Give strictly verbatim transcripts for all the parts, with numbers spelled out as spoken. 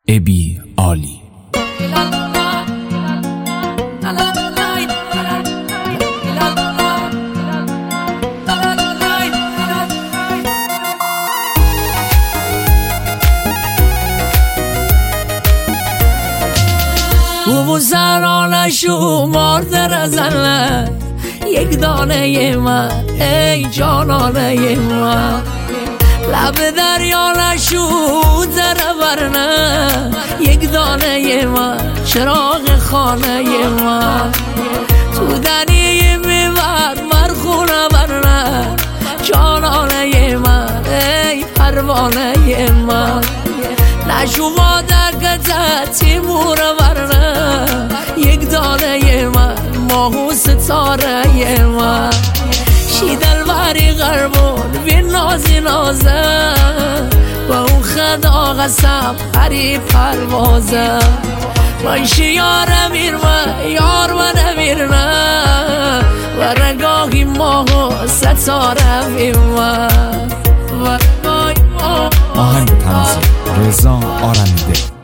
ابی عالی. او سران شمار در زنه یک دانه من ای جانانه من، لب دریا نشود در ورنه یک دانه من چراغ خانه من، تو دنی میبر مرخونه ورنه جانانه من ای پروانه من، نشوما دکت تیمور ورنه یک دانه من ماهو ستاره من، شیدل وری غربون بی نازی نازه با اون خدا قسم هری پروازه، باشی یار امیر من یار من امیر نه و رنگاهی ماهو ستاره من. آهنگ تنظیم رضا آرمیده.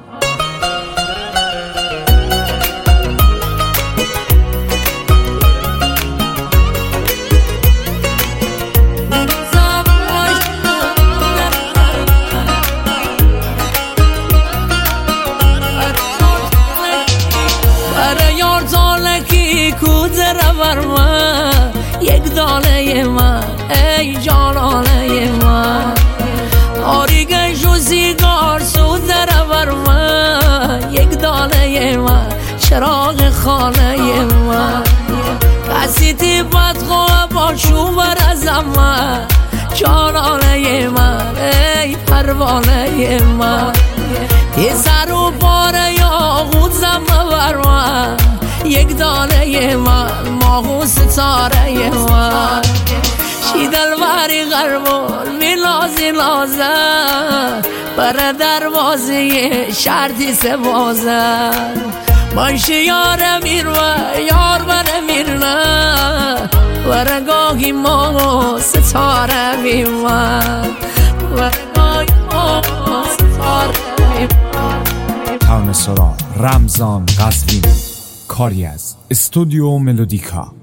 برای یار تالکی کودر ورمه یک دانه من ای جانانه من، آریگه جو سیگار سود در ورمه یک دانه من چراغ خانه من، کسی تی بدخواه با شوبر ازم من جانانه من ای پروانه من، یه سر و پاره یا غود زم ورمه یک دانه من ماهو ستاره من، شیدل وری غربون می لازی لازه بر دروازه شرطی سبازه، باشی یار امیر و یار من امیر نه و رنگاهی ماهو ستاره من، و رنگاهی ماهو ستاره من. تاون سرا رمضان قزوینی، کاری از استودیو ملودیکا.